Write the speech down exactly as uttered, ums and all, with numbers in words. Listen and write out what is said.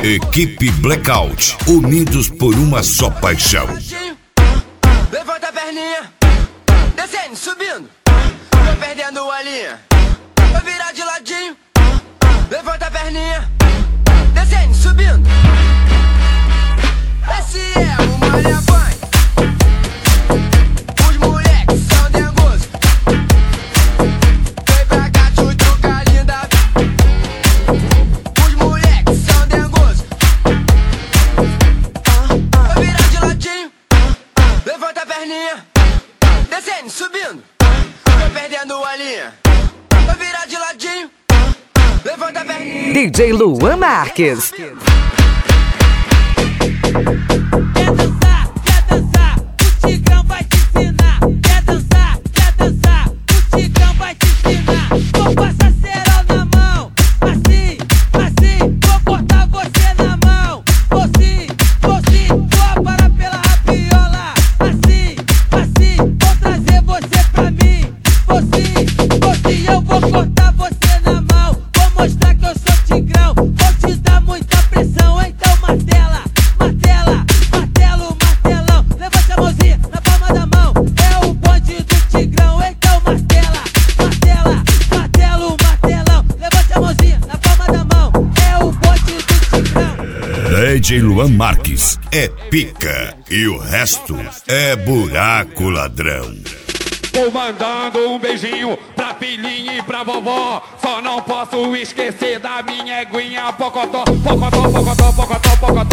Equipe Blackout, unidos por uma só paixão. Levanta a perninha, descendo, subindo, tô perdendo a linha. Vou virar de ladinho, levanta a perninha, descendo, subindo. Esse é o Maria Funk. Os moleques são dengosos. Vem pra cá, tchutchuca linda. Os moleques são dengosos. Vou virar de ladinho, levanta a perninha, descendo, subindo, tô perdendo a linha. Vou virar de ladinho, levanta a perninha. D J Luan Marques. Quer dançar, quer dançar, o Tigrão vai te ensinar. Quer dançar, quer dançar, o Tigrão vai te ensinar. Vou passar cerol na mão, assim, assim. Vou cortar você na mão, vou sim, vou sim. Vou parar pela rabiola, assim, assim. Vou trazer você pra mim, vou sim, vou sim. Eu vou cortar você na mão, vou mostrar que eu sou Tigrão. Vou te dar muita pressão, então martela, martela, martelo, martelão. Levanta a mãozinha na palma da mão, é o bonde do Tigrão. Então martela, martela, martelo, martelão. Levanta a mãozinha na palma da mão, é o bonde do Tigrão. D J Luan Marques é pica e o resto é buraco ladrão. Vou mandando um beijinho pra filhinha e pra vovó. Só não posso esquecer da minha eguinha Pocotó, pocotó, pocotó, pocotó, pocotó.